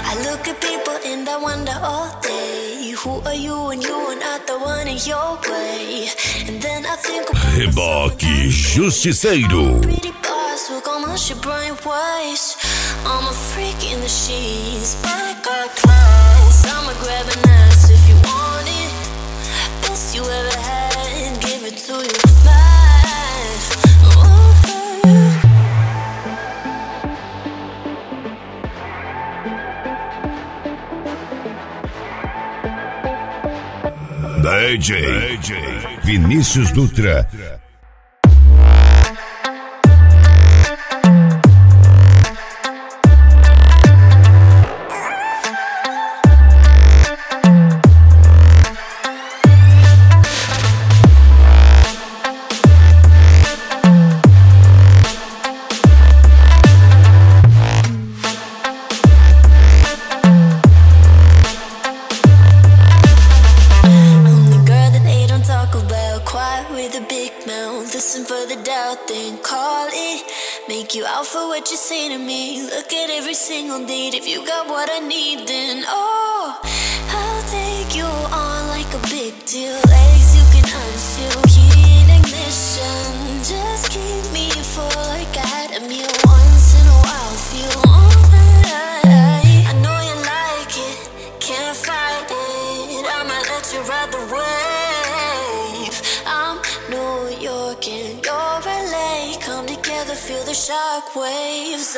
I look at people and I wonder all day, who are you and you are not the one in your way. And then I think Reboque Justiceiro. pretty boss who gon' mush your brain waves. I'm a freak in the sheets, but I got class. I'ma grab an ass if you want it. Best you ever had, give it to you fast. Ooh. DJ Vinícius Dutra. With a big mouth, listen for the doubt, then call it. Make you out for what you say to me. Look at every single date. If you got what I need, then oh, I'll take you on like a big deal. Legs you can unseal, key in ignition. Just keep me full like I had a meal once in a while. Feel all that I know you like it, can't fight it. I'ma let you ride the wave. I'm New York and you're LA. Come together, feel the shock waves.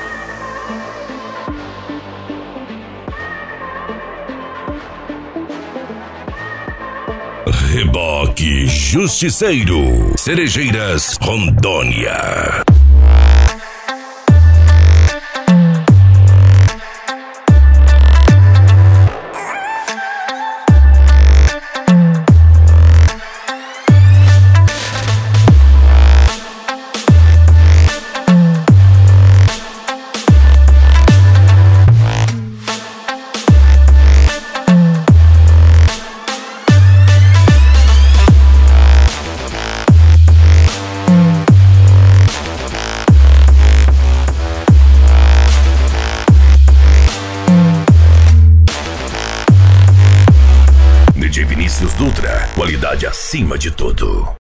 Reboque Justiceiro. Cerejeiras, Rondônia. DJ Vinícius Dutra, qualidade acima de tudo.